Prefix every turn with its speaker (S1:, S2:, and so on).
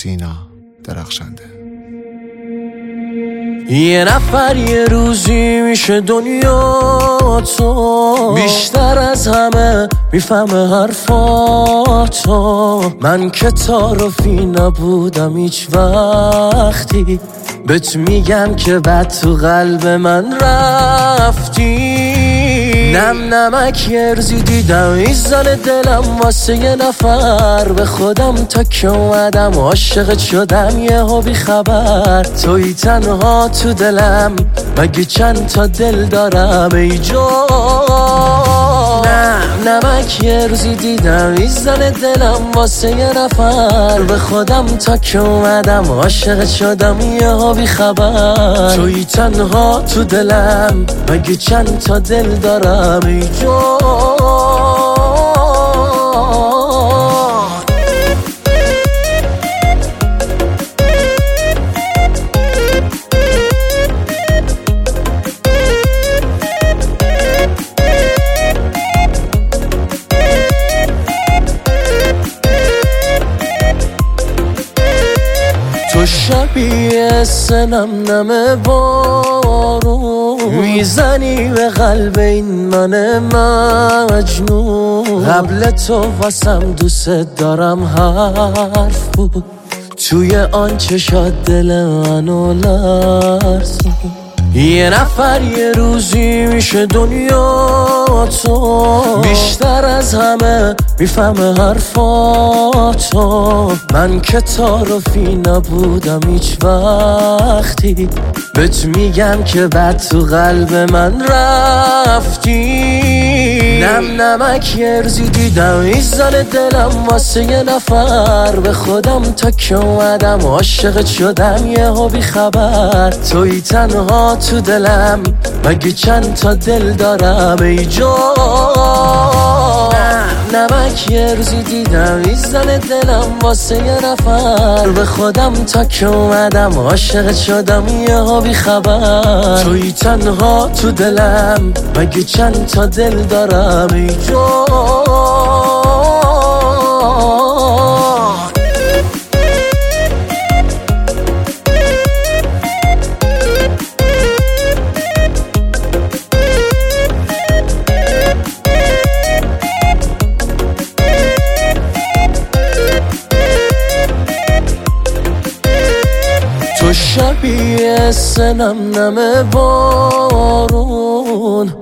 S1: سینا درخشنده.
S2: یه نفر یه روزی میشه دنیا تو، بیشتر از همه میفهمه حرفاتو. من که تعارفی نبودم هیچ وقتی، بهت میگم که بعد تو قلب من رفتی. نم نمک ارزی دیدم ایزان دلم واسه یه نفر، به خودم تا که اومدم عاشقت شدم یهو بی خبر. توی تنها تو دلم، مگه چند تا دل دارم ای جان. نم نمک ارزی دیدم ایزان دلم واسه یه نفر، به خودم تا که اومدم عاشقت شدم یهو بی خبر. توی تنها تو دلم، مگه چند تا دل دارم ای جان. تو شبیه سنم نم بارون، میزنی به قلب این من مجنون. قبل تو واسم دوست دارم حرف بود، توی آن چشات دل منو لرزون. یه نفر یه روزی میشه دنیا تو، بیشتر از همه میفهمه حرفاتو. من که تعارفی نبودم هیچ وقتی، بهت میگم که بعد تو قلب من رفتی. نم نمک ارزی دیدم ایزان دلم واسه یه نفر، به خودم تا که اومدم عاشقت شدم یهو بی خبر. توی تنها تو دلم، مگه چند تا دل دارم ای جان. نمک ارزی دیدم ایزان دلم واسه یه نفر، به خودم تا که اومدم عاشقت شدم یهو بی خبر. توی تنها تو دلم، مگه چند تا دل دارم ای جان. تو شبیه سنم نم بارون،